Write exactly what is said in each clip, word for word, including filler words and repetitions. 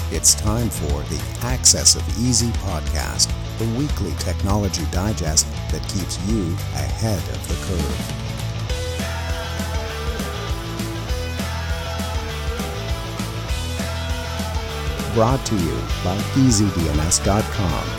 It's time for the Access of Easy podcast, the weekly technology digest that keeps you ahead of the curve. Brought to you by easy D N S dot com.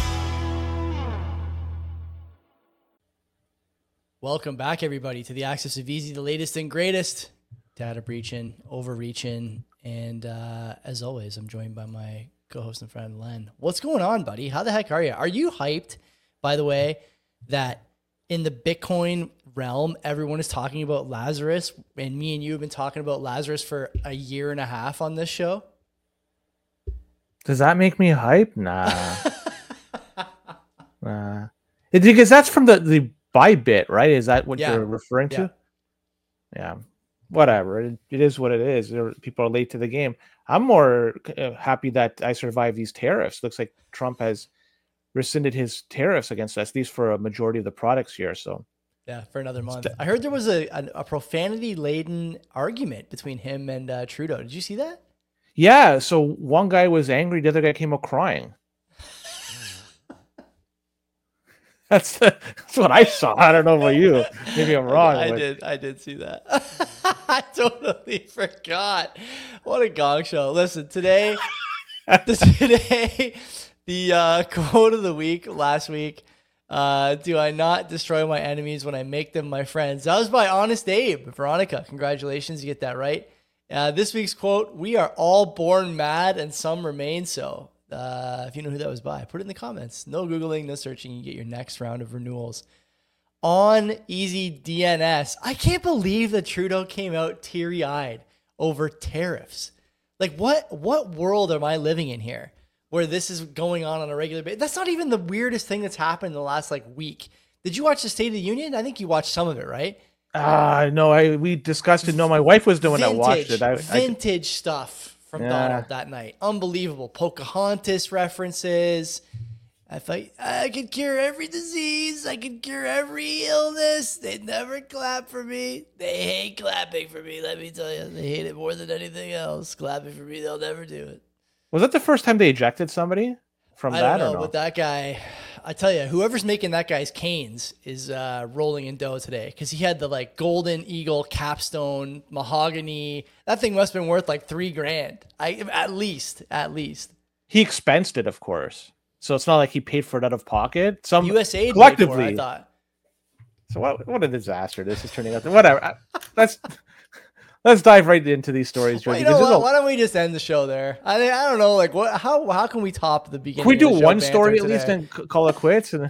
Welcome back, everybody, to the Access of Easy, the latest and greatest. Data breaching, overreaching, and uh, as always, I'm joined by my co-host and friend, Len. What's going on, buddy? How the heck are you? Are you hyped, by the way, that in the Bitcoin realm, everyone is talking about Lazarus, and me and you have been talking about Lazarus for a year and a half on this show? Does that make me hype? Nah. nah. It, because that's from the, the Bybit, right? Is that what Yeah. you're referring to? Yeah. Yeah. Whatever. It, it is what it is. There- People are late to the game. I'm more uh, happy that I survived these tariffs. Looks like Trump has rescinded his tariffs against us, at least for a majority of the products here. So Yeah, for another month. I heard there was a, a, a profanity-laden argument between him and uh, Trudeau. Did you see that? yeah. So one guy was angry. The other guy came out crying. That's, that's what I saw. I don't know about you. Maybe I'm wrong. I but- did. I did see that. I totally forgot. What a gong show! Listen, today, today, the uh, quote of the week last week. Uh, do I not destroy my enemies when I make them my friends? That was by Honest Abe. Veronica, congratulations, you get that right. Uh, this week's quote: "We are all born mad, and some remain so." Uh, if you know who that was by, put it in the comments. No Googling, no searching. You get your next round of renewals on Easy D N S. I can't believe that Trudeau came out teary-eyed over tariffs. Like, what what world am I living in here where this is going on on a regular basis? That's not even the weirdest thing that's happened in the last like week. Did you watch the State of the Union? I think you watched some of it, right? Ah, no, I we discussed it. No, my wife was the one that watched it. I, I, vintage stuff from Yeah. Donald that night. Unbelievable. Pocahontas references. I thought I could cure every disease. I could cure every illness. They'd never clap for me. They hate clapping for me, let me tell you. They hate it more than anything else. Clapping for me, they'll never do it. was that the first time they ejected somebody from I that don't or know, no? but that guy, I tell you, whoever's making that guy's canes is uh, rolling in dough today because he had the like golden eagle capstone mahogany. That thing must have been worth like three grand. I at least, at least. He expensed it, of course. So it's not like he paid for it out of pocket. Some U S A collectively. paid for it, I thought. So what? What a disaster this is turning out. To. Whatever. I- Let's let's dive right into these stories, Well, Jordy. you know because what? there's a- Why don't we just end the show there? I I don't know, like what? How how can we top the beginning? Can we do of the show one banter story at least today? and c- call it quits? And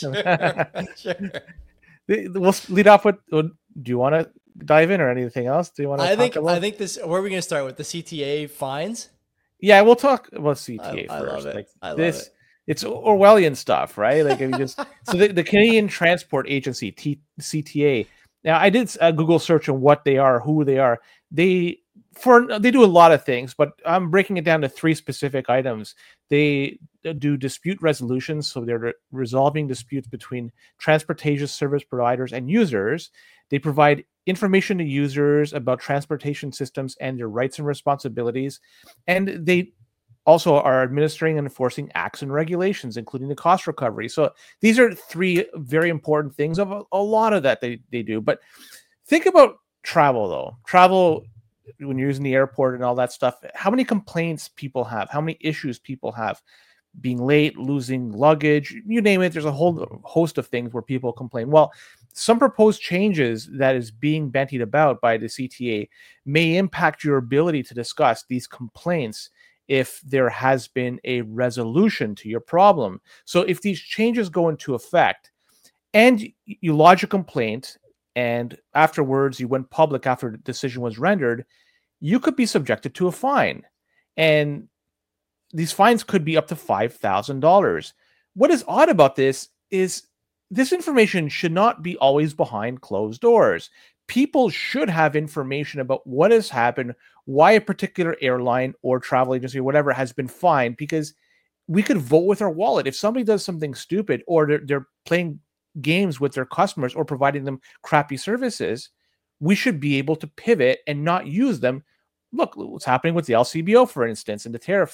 sure, sure. we'll lead off with. Do you want to dive in or anything else? Do you want to? I talk think about? I think this. Where are we going to start with the C T A fines? Yeah, we'll talk about C T A I- I first. love it. Like I love this, it. it's Orwellian stuff, right? Like if you just so the, the Canadian Transport Agency, T, C T A. Now, I did a Google search on what they are, who they are. They for they do a lot of things, but I'm breaking it down to three specific items. They do dispute resolution, so they're re- resolving disputes between transportation service providers and users. They provide information to users about transportation systems and their rights and responsibilities, and they also are administering and enforcing acts and regulations, including the cost recovery. So these are three very important things of a, a lot of that they, they do. But think about travel, though. Travel, when you're using the airport and all that stuff, how many complaints people have, how many issues people have, being late, losing luggage, you name it. There's a whole host of things where people complain. Well, some proposed changes that is being bantied about by the C T A may impact your ability to discuss these complaints if there has been a resolution to your problem. So if these changes go into effect and you lodge a complaint and afterwards you went public after the decision was rendered, you could be subjected to a fine. And these fines could be up to five thousand dollars. What is odd about this is this information should not be always behind closed doors. People should have information about what has happened, why a particular airline or travel agency or whatever has been fined, because we could vote with our wallet. If somebody does something stupid or they're, they're playing games with their customers or providing them crappy services, we should be able to pivot and not use them. Look what's happening with the L C B O, for instance, and the tariffs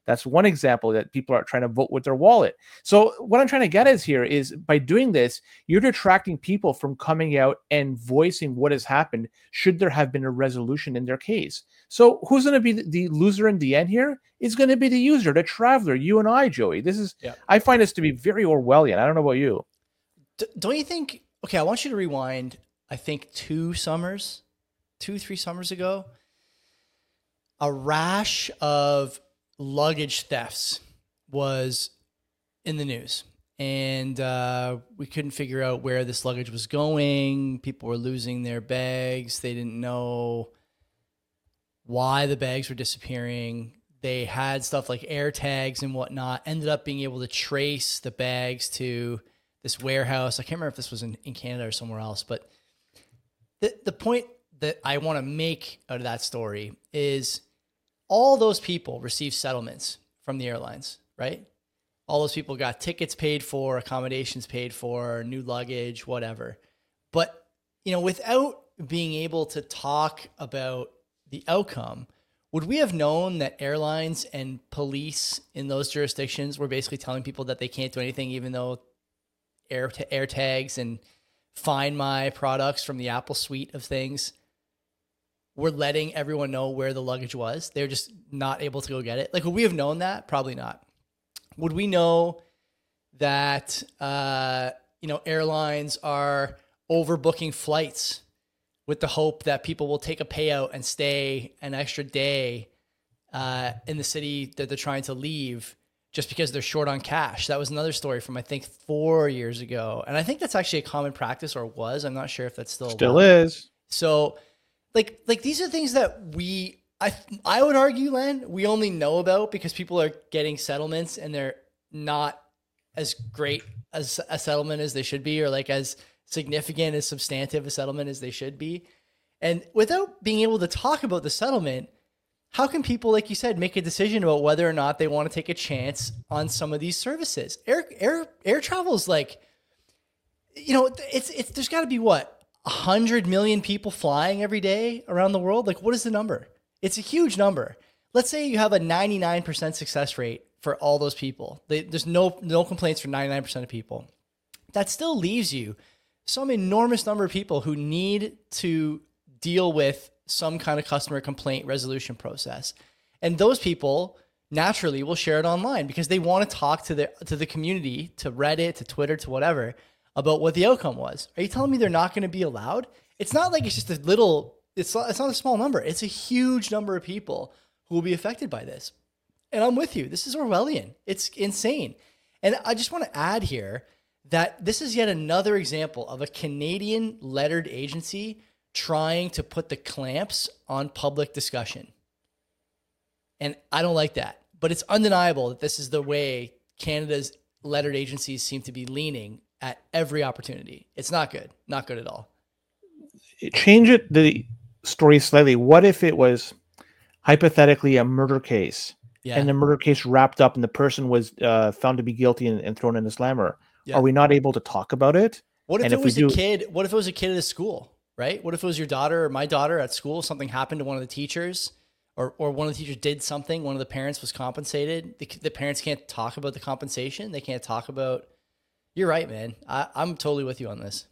That's one example that people are trying to vote with their wallet. So what I'm trying to get is here is by doing this, you're detracting people from coming out and voicing what has happened should there have been a resolution in their case. So who's going to be the loser in the end here? It's going to be the user, the traveler, you and I, Joey. This is, yeah. I find this to be very Orwellian. I don't know about you. D- don't you think, okay, I want you to rewind, I think two summers, two, three summers ago, a rash of luggage thefts was in the news. And uh, we couldn't figure out where this luggage was going. People were losing their bags. They didn't know why the bags were disappearing. They had stuff like air tags and whatnot, ended up being able to trace the bags to this warehouse. I can't remember if this was in, in Canada or somewhere else, but the, the point that I want to make out of that story is all those people received settlements from the airlines, right? All those people got tickets paid for, accommodations paid for, new luggage, whatever. But, you know, without being able to talk about the outcome, would we have known that airlines and police in those jurisdictions were basically telling people that they can't do anything, even though air, t- air tags and Find My products from the Apple suite of things were letting everyone know where the luggage was? They're just not able to go get it. Like, would we have known that? Probably not. Would we know that, uh, you know, airlines are overbooking flights with the hope that people will take a payout and stay an extra day uh, in the city that they're trying to leave just because they're short on cash? That was another story from, I think, four years ago. And I think that's actually a common practice, or was. I'm not sure if that's still Still valid. Is. So, like, like these are things that we, I, I would argue, Len, we only know about because people are getting settlements and they're not as great as a settlement as they should be, or like as significant, as substantive a settlement as they should be. And without being able to talk about the settlement, how can people, like you said, make a decision about whether or not they want to take a chance on some of these services? Air air air travel is like, you know, it's it's there's got to be what, a hundred million people flying every day around the world. Like, what is the number? It's a huge number. Let's say you have a ninety-nine percent success rate for all those people. They, there's no no complaints for ninety-nine percent of people. That still leaves you some enormous number of people who need to deal with some kind of customer complaint resolution process. And those people naturally will share it online because they want to talk to the to the community, to Reddit, to Twitter, to whatever, about what the outcome was. Are you telling me they're not going to be allowed? It's not like it's just a little, it's not, it's not a small number. It's a huge number of people who will be affected by this. And I'm with you. This is Orwellian. It's insane. And I just want to add here that this is yet another example of a Canadian lettered agency trying to put the clamps on public discussion. And I don't like that. But it's undeniable that this is the way Canada's lettered agencies seem to be leaning at every opportunity. It's not good. Not good at all. Change it, the story slightly. What if it was hypothetically a murder case, yeah, and the murder case wrapped up and the person was uh, found to be guilty and, and thrown in the slammer? Yeah. Are we not able to talk about it? What if and it if was we a do... kid? What if it was a kid at a school, right? What if it was your daughter or my daughter at school? Something happened to one of the teachers, or or one of the teachers did something. One of the parents was compensated. The, the parents can't talk about the compensation. They can't talk about. You're right, man. I, I'm totally with you on this.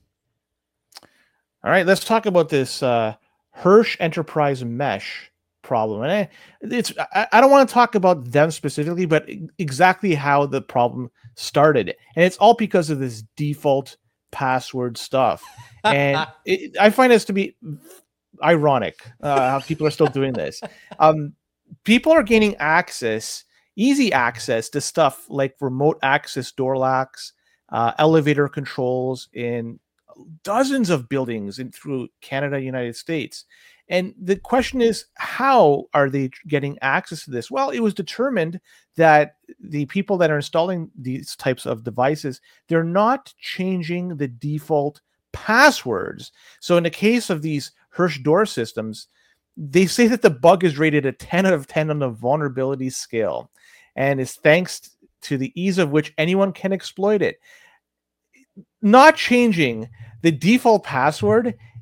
All right, let's talk about this uh, Hirsch Enterprise Mesh problem. And I, it's I, I don't want to talk about them specifically, but exactly how the problem started. And it's all because of this default password stuff. And it, I find this to be ironic uh, how people are still doing this. Um, people are gaining access, easy access to stuff like remote access door locks, uh, elevator controls in dozens of buildings in through Canada, United States. And the question is, how are they getting access to this? Well, it was determined that the people that are installing these types of devices, they're not changing the default passwords. So in the case of these Hirsch door systems, they say that the bug is rated a ten out of ten on the vulnerability scale, and is thanks to the ease of which anyone can exploit it. Not changing the default password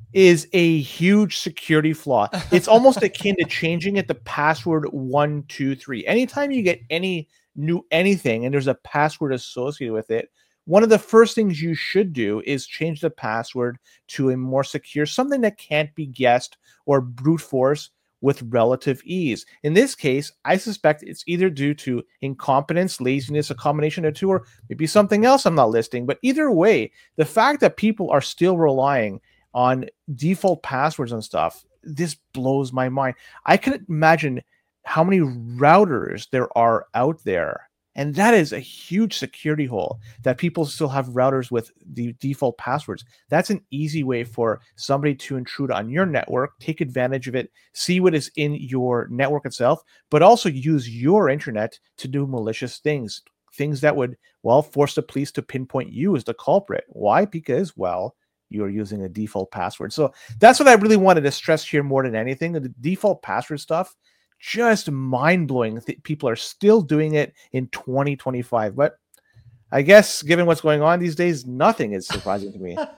is a huge security flaw. It's almost akin to changing it the password one, two, three. Anytime you get any new anything and there's a password associated with it, one of the first things you should do is change the password to a more secure, something that can't be guessed or brute force with relative ease. In this case, I suspect it's either due to incompetence, laziness, a combination of two, or maybe something else I'm not listing. But either way, the fact that people are still relying on default passwords and stuff, this blows my mind. I can imagine how many routers there are out there. And that is a huge security hole, that people still have routers with the default passwords. That's an easy way for somebody to intrude on your network, take advantage of it, see what is in your network itself, but also use your internet to do malicious things, things that would, well, force the police to pinpoint you as the culprit. Why? Because, well, you're using a default password. So that's what I really wanted to stress here more than anything. The default password stuff, just mind-blowing. People are still doing it in twenty twenty-five. But I guess given what's going on these days, nothing is surprising to me.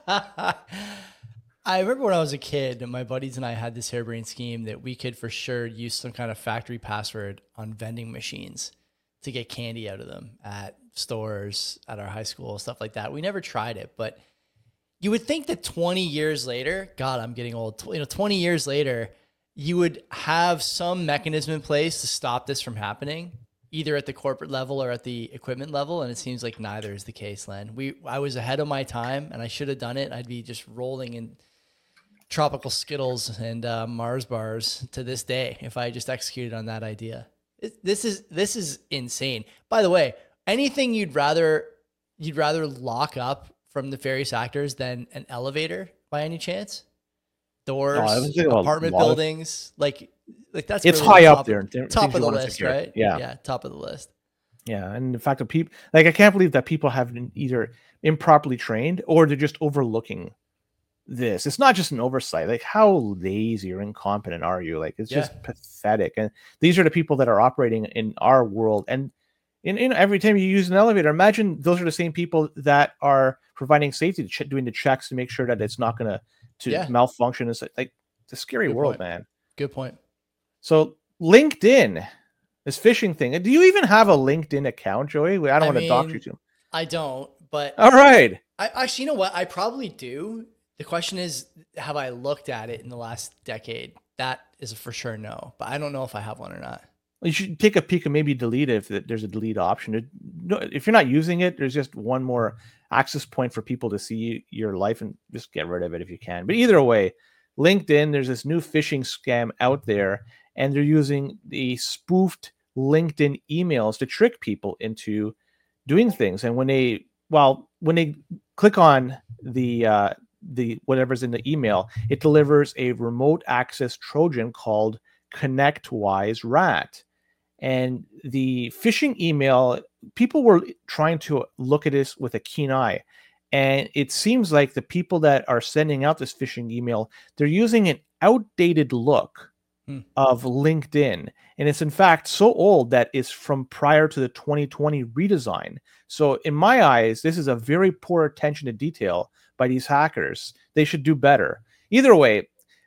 I remember when I was a kid, my buddies and I had this harebrained scheme that we could for sure use some kind of factory password on vending machines to get candy out of them at stores, at our high school, stuff like that. We never tried it, but you would think that twenty years later, God, I'm getting old, you know, twenty years later, you would have some mechanism in place to stop this from happening, either at the corporate level or at the equipment level. And it seems like neither is the case, Len. We, I was ahead of my time and I should have done it. I'd be just rolling in tropical Skittles and uh, Mars bars to this day if I just executed on that idea. It, this is, this is insane. By the way, anything you'd rather, you'd rather lock up from the various actors than an elevator by any chance? Doors, oh, apartment buildings, of, like, like that's it's really high top, up there. Top of the list, secure. Right? Yeah, yeah, top of the list. Yeah, and the fact that people, like, I can't believe that people have been either improperly trained or they're just overlooking this. It's not just an oversight. Like, how lazy or incompetent are you? Like, it's yeah. just pathetic. And these are the people that are operating in our world. And in, in every time you use an elevator, imagine those are the same people that are providing safety, to ch- doing the checks to make sure that it's not going to to yeah. malfunction. Is like it's a scary Good world, point. man. Good point. So LinkedIn, this phishing thing. Do you even have a LinkedIn account, Joey? I don't I want mean, to dox you too. I don't, but all right. I actually, you know what? I probably do. The question is, have I looked at it in the last decade? That is a for sure no, but I don't know if I have one or not. You should take a peek and maybe delete it if there's a delete option. If you're not using it, there's just one more access point for people to see your life, and just get rid of it if you can. But either way, LinkedIn, there's this new phishing scam out there, and they're using the spoofed LinkedIn emails to trick people into doing things. And when they, well, when they click on the uh, the whatever's in the email, it delivers a remote access Trojan called ConnectWise Rat. And the phishing email, people were trying to look at this with a keen eye. And it seems like the people that are sending out this phishing email, they're using an outdated look hmm. of LinkedIn. And it's in fact so old that it's from prior to the twenty twenty redesign. So in my eyes, this is a very poor attention to detail by these hackers. They should do better. Either way,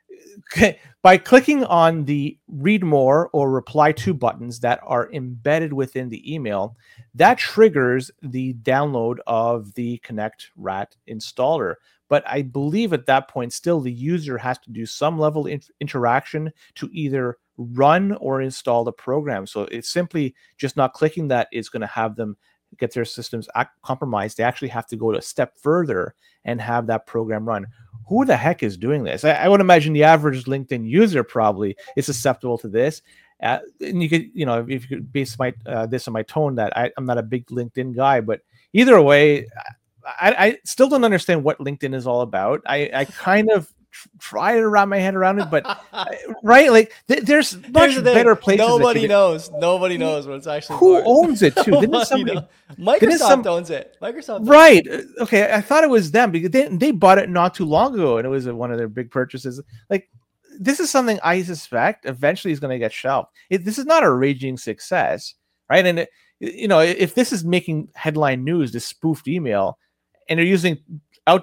by clicking on the read more or reply to buttons that are embedded within the email, that triggers the download of the Connect Rat installer. But I believe at that point, still the user has to do some level of interaction to either run or install the program. So it's simply just not clicking that is going to have them get their systems compromised. They actually have to go a step further and have that program run. Who the heck is doing this? I, I would imagine the average LinkedIn user probably is susceptible to this. Uh, and you could, you know, if you could base my uh, this on my tone, that I, I'm not a big LinkedIn guy, but either way, I, I still don't understand what LinkedIn is all about. I, I kind of try to wrap my head around it, but right, like th- there's much the better places. Nobody knows. Nobody knows what it's actually. Who for. owns it too? Didn't somebody? Know. Microsoft didn't some, owns it. Microsoft. Owns right. It. Okay. I thought it was them because they they bought it not too long ago, and it was one of their big purchases. Like, this is something I suspect eventually is going to get shelved. It, this is not a raging success, right? And it, you know, if this is making headline news, this spoofed email, and they're using outdated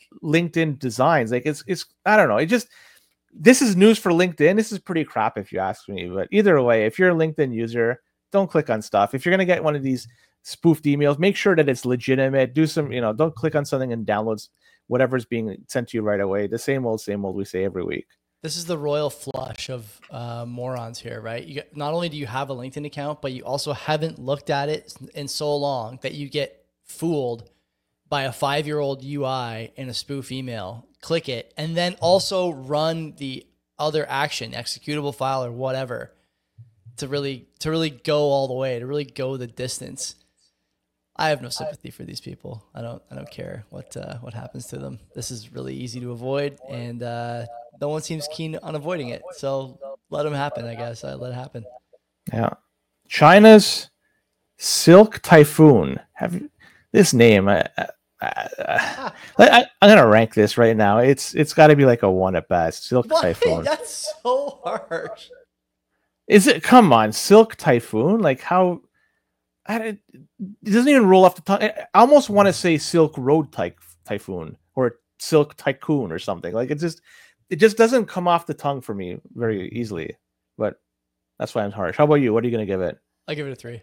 LinkedIn designs. Like it's it's I don't know. It just this is news for LinkedIn. This is pretty crap if you ask me. But either way, if you're a LinkedIn user, don't click on stuff. If you're gonna get one of these spoofed emails, make sure that it's legitimate. Do some, you know, don't click on something and download whatever's being sent to you right away. The same old, same old we say every week. This is the royal flush of uh, morons here, right? You get, not only do you have a LinkedIn account, but you also haven't looked at it in so long that you get fooled by a five-year-old U I and a spoof email. Click it, and then also run the other action, executable file or whatever, to really to really go all the way, to really go the distance. I have no sympathy for these people. I don't. I don't care what uh, what happens to them. This is really easy to avoid, and uh, no one seems keen on avoiding it. So let them happen. I guess I let it happen. Yeah, China's Silk Typhoon. Have you, this name? I, I, I, I, I'm gonna rank this right now. It's it's got to be like a one at best. Silk Why? Typhoon. That's so harsh. Is it? Come on, Silk Typhoon. Like how? I, it doesn't even roll off the tongue. I almost want to say Silk Road ty- Typhoon or Silk Tycoon or something. Like it just, it just doesn't come off the tongue for me very easily. But that's why I'm harsh. How about you? What are you going to give it? I give it a three.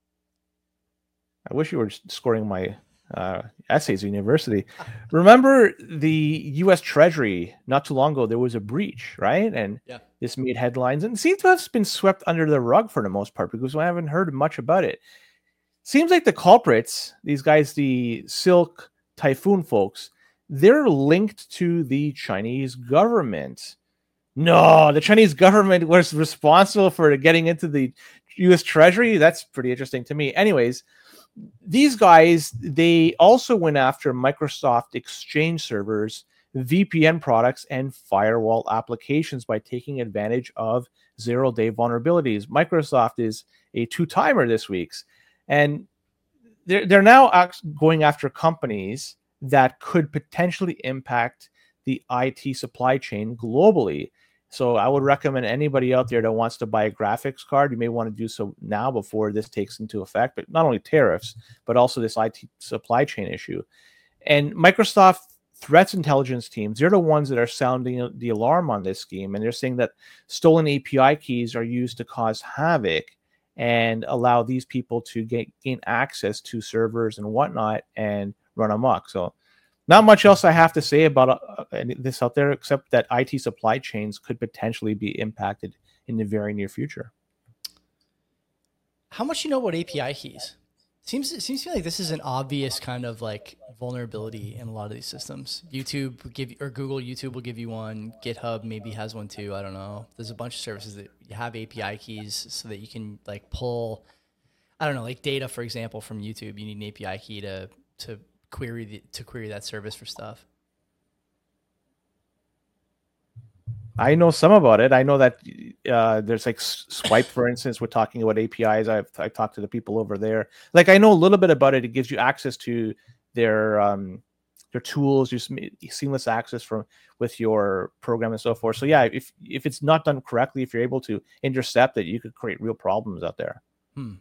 I wish you were scoring my uh, essays at university. Remember the U S Treasury not too long ago? There was a breach, right? And yeah. This made headlines and seems to have been swept under the rug for the most part because I haven't heard much about it. Seems like the culprits, these guys, the Silk Typhoon folks, they're linked to the Chinese government. No, the Chinese government was responsible for getting into the U S Treasury. That's pretty interesting to me. Anyways, these guys, they also went after Microsoft Exchange servers, V P N products, and firewall applications by taking advantage of zero-day vulnerabilities. Microsoft is a two-timer this week. And they're, they're now going after companies that could potentially impact the I T supply chain globally. So I would recommend anybody out there that wants to buy a graphics card, you may want to do so now before this takes into effect, but not only tariffs, but also this I T supply chain issue. And Microsoft threats intelligence teams, they're the ones that are sounding the alarm on this scheme. And they're saying that stolen A P I keys are used to cause havoc and allow these people to get, gain access to servers and whatnot and run amok. So not much else I have to say about uh, this out there, except that I T supply chains could potentially be impacted in the very near future. How much you know about A P I keys? Seems it seems to me like this is an obvious kind of like vulnerability in a lot of these systems. YouTube will give you, or Google, YouTube will give you one. GitHub maybe has one too. I don't know. There's a bunch of services that you have A P I keys so that you can like pull, I don't know, like data, for example, from YouTube. You need an A P I key to to query the, to query that service for stuff. I know some about it. I know that uh, there's like Swipe, for instance, we're talking about A P Is. I've I talked to the people over there. Like I know a little bit about it. It gives you access to their um, their tools, just seamless access from with your program and so forth. So yeah, if if it's not done correctly, if you're able to intercept it, you could create real problems out there. Hmm.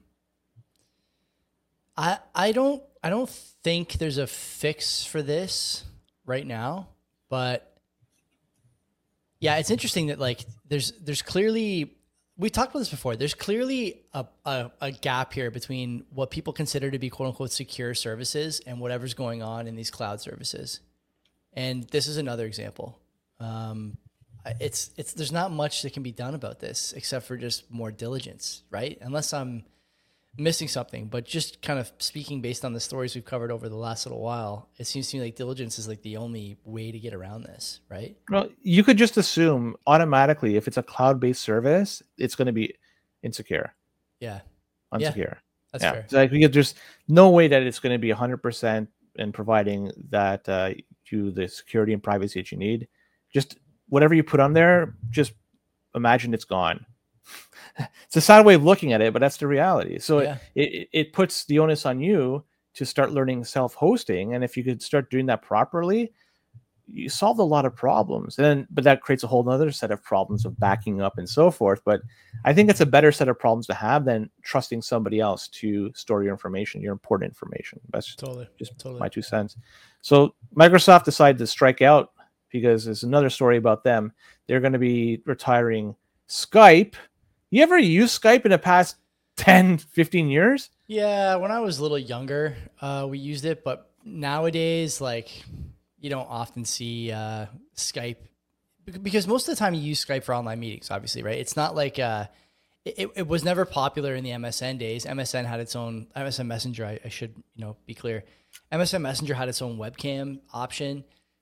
I I don't I don't think there's a fix for this right now, but yeah, it's interesting that like there's there's clearly, we talked about this before, there's clearly a, a, a gap here between what people consider to be quote unquote secure services and whatever's going on in these cloud services. And this is another example. Um, it's it's there's not much that can be done about this except for just more diligence, right? Unless I'm missing something, but just kind of speaking based on the stories we've covered over the last little while, it seems to me like diligence is like the only way to get around this, right? Well, you could just assume automatically if it's a cloud-based service, it's going to be insecure. Yeah. Unsecure. Yeah, that's yeah. fair. So like, there's no way that it's going to be one hundred percent in providing that uh, you the security and privacy that you need. Just whatever you put on there, just imagine it's gone. It's a sad way of looking at it, but that's the reality. So yeah. it, it it puts the onus on you to start learning self-hosting, and if you could start doing that properly, you solved a lot of problems. And then, but that creates a whole other set of problems of backing up and so forth. But I think it's a better set of problems to have than trusting somebody else to store your information, your important information. That's Totally. just Totally. my two cents. So Microsoft decided to strike out because there's another story about them. They're going to be retiring Skype. You ever use Skype in the past ten, fifteen years? Yeah, when I was a little younger, uh, we used it, but nowadays, like, you don't often see uh, Skype because most of the time you use Skype for online meetings, obviously, right? It's not like uh, it, it was never popular in the M S N days. M S N had its own M S N Messenger. I, I should, you know, be clear. M S N Messenger had its own webcam option.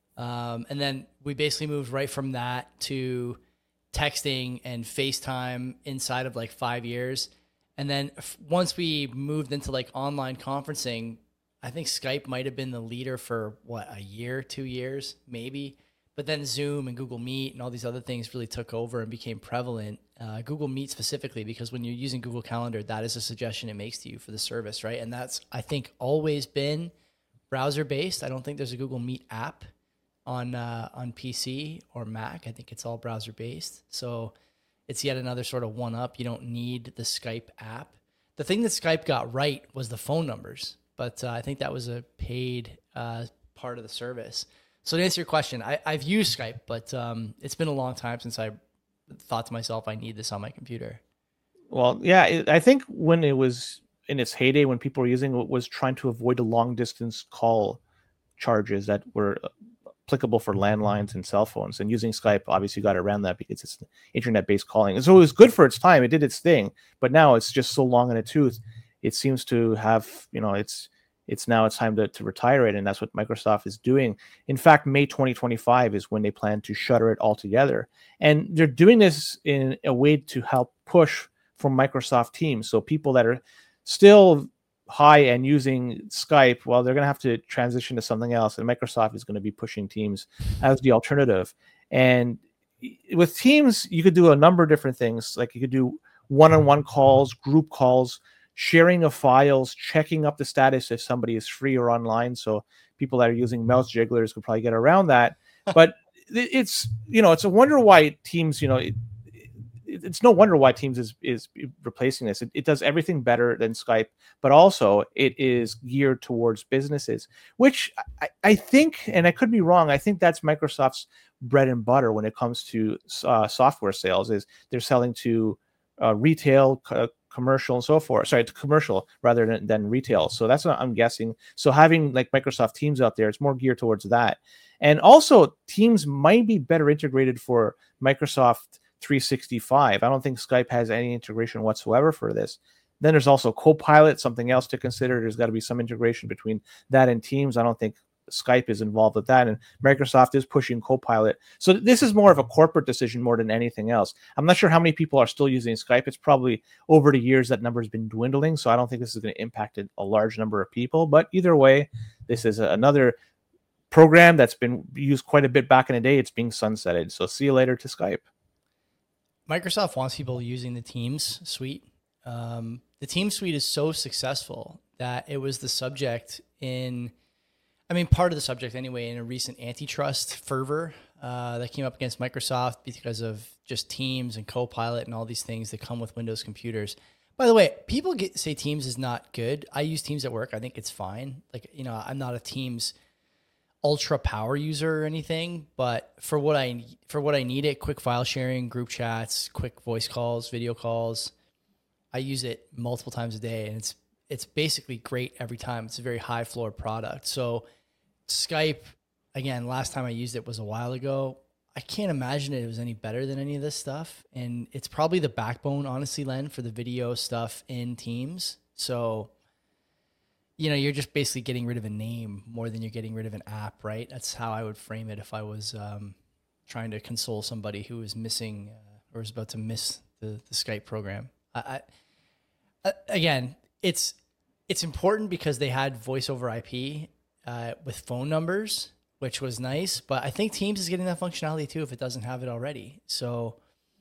Um, and then we basically moved right from that to texting and FaceTime inside of like five years. And then f- once we moved into like online conferencing, I think Skype might have been the leader for what, a year, two years, maybe. But then Zoom and Google Meet and all these other things really took over and became prevalent. Uh, Google Meet specifically, because when you're using Google Calendar, that is a suggestion it makes to you for the service, right? And that's, I think, always been browser-based. I don't think there's a Google Meet app on uh, on P C or Mac. I think it's all browser-based. So it's yet another sort of one-up. You don't need the Skype app. The thing that Skype got right was the phone numbers, but uh, I think that was a paid uh, part of the service. So to answer your question, I, I've used Skype, but um, it's been a long time since I thought to myself, I need this on my computer. Well, yeah, it, I think when it was in its heyday, when people were using it, was trying to avoid the long-distance call charges that were applicable for landlines and cell phones, and using Skype obviously got around that because it's internet-based calling. And so it was good for its time. It did its thing, but now it's just so long in a tooth. It seems to have, you know, it's it's now it's time to, to retire it, and that's what Microsoft is doing. In fact, May twenty twenty-five is when they plan to shutter it altogether. And they're doing this in a way to help push for Microsoft Teams. So people that are still high and using Skype, well, they're going to have to transition to something else, and Microsoft is going to be pushing Teams as the alternative. And with Teams, you could do a number of different things. Like you could do one-on-one calls, group calls, sharing of files, checking up the status if somebody is free or online. So people that are using mouse jigglers could probably get around that. But it's, you know, it's a wonder why Teams, you know, it, it's no wonder why Teams is is replacing this. It, it does everything better than Skype, but also it is geared towards businesses, which I, I think, and I could be wrong, I think that's Microsoft's bread and butter when it comes to uh, software sales. Is they're selling to uh, retail, co- commercial, and so forth. Sorry, to commercial rather than, than retail. So that's what I'm guessing. So having like Microsoft Teams out there, it's more geared towards that. And also Teams might be better integrated for Microsoft three sixty-five. I don't think Skype has any integration whatsoever for this. Then there's also Copilot, something else to consider. There's got to be some integration between that and Teams. I don't think Skype is involved with that, and Microsoft is pushing Copilot. So this is more of a corporate decision more than anything else. I'm not sure how many people are still using Skype. It's probably over the years that number has been dwindling, so I don't think this is going to impact a large number of people. But either way, this is another program that's been used quite a bit back in the day. It's being sunsetted. So see you later to Skype. Microsoft wants people using the Teams suite. Um, the Teams suite is so successful that it was the subject in, I mean, part of the subject anyway, in a recent antitrust fervor uh, that came up against Microsoft because of just Teams and Copilot and all these things that come with Windows computers. By the way, people get, say Teams is not good. I use Teams at work. I think it's fine. Like, you know, I'm not a Teams ultra power user or anything, but for what I for what I need it, quick file sharing, group chats, quick voice calls, video calls, I use it multiple times a day, and it's it's basically great every time. It's a very high floor product. So Skype, again, last time I used it was a while ago. I can't imagine it was any better than any of this stuff, and it's probably the backbone, honestly, Len, for the video stuff in Teams. So, you know, you're just basically getting rid of a name more than you're getting rid of an app, right? That's how I would frame it if I was um, trying to console somebody who was missing uh, or was about to miss the, the Skype program. I, I, again, it's it's important because they had voice over I P uh, with phone numbers, which was nice. But I think Teams is getting that functionality too if it doesn't have it already. So,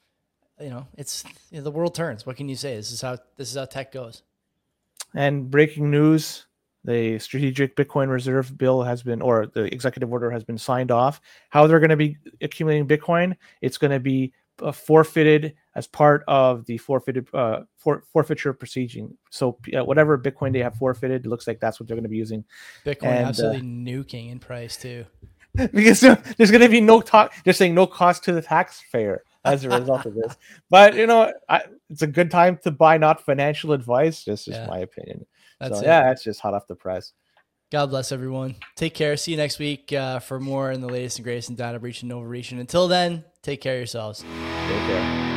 you know, it's you know, the world turns. What can you say? This is how this is how tech goes. And breaking news, the strategic Bitcoin reserve bill has been, or the executive order has been signed off. How they're going to be accumulating Bitcoin, it's going to be uh, forfeited as part of the forfeited uh, for, forfeiture proceeding. So uh, whatever Bitcoin they have forfeited, it looks like that's what they're going to be using. Bitcoin And, absolutely uh, nuking in price too. Because there's going to be no talk. They're saying no cost to the taxpayer as a result of this. But you know, I, it's a good time to buy, not financial advice. Just, just Yeah. my opinion. That's so it. yeah, it's just hot off the press. God bless everyone. Take care. See you next week uh, for more in the latest and greatest in data breach and Nova Reach. And until then, take care of yourselves. Take care.